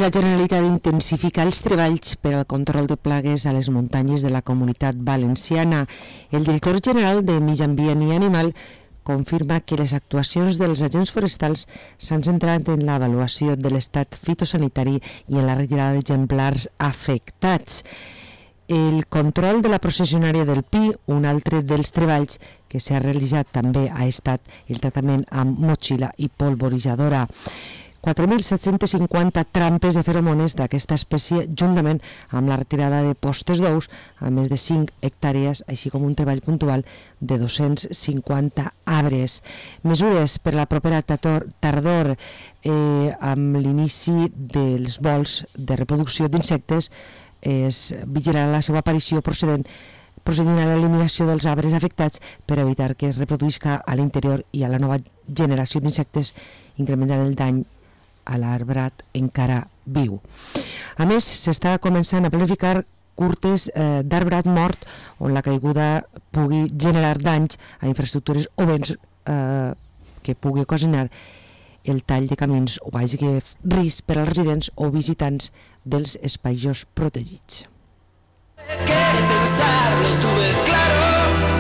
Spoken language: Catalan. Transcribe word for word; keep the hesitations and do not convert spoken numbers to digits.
la Generalitat intensifica els treballs per al control de plagues a les muntanyes de la Comunitat Valenciana. El director general de Medi Ambient i Animal confirma que les actuacions dels agents forestals s'han centrat en l'avaluació de l'estat fitosanitari i en la retirada d'exemplars afectats. El control de la processionària del Pi, un altre dels treballs que s'ha realitzat també, ha estat el tractament amb motxilla i polvoritzadora. quatre mil set-cents cinquanta trampes de feromones d'aquesta espècie, juntament amb la retirada de postes d'ous a més de cinc hectàrees, així com un treball puntual de dos-cents cinquanta arbres. Mesures per la propera tardor, eh, amb l'inici dels vols de reproducció d'insectes, es vigilarà la seva aparició procedent procedint a l'eliminació dels arbres afectats per evitar que es reproduïsca a l'interior i a la nova generació d'insectes, incrementant el dany a l'arbrat encara viu. A més, s'està començant a planificar curtes eh, d'arbrat mort on la caiguda pugui generar danys a infraestructures o béns eh, que pugui ocasionar el tall de camins o hagi risc per als residents o visitants dels espais protegits. Que pensar, lo tuve claro.